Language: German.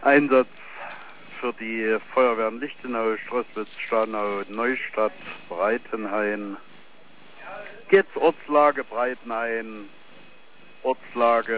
Einsatz für die Feuerwehren Lichtenau, Strößwitz, Steinau, Neustadt, Breitenhain, Getz, Ortslage Breitenhain, Ortslage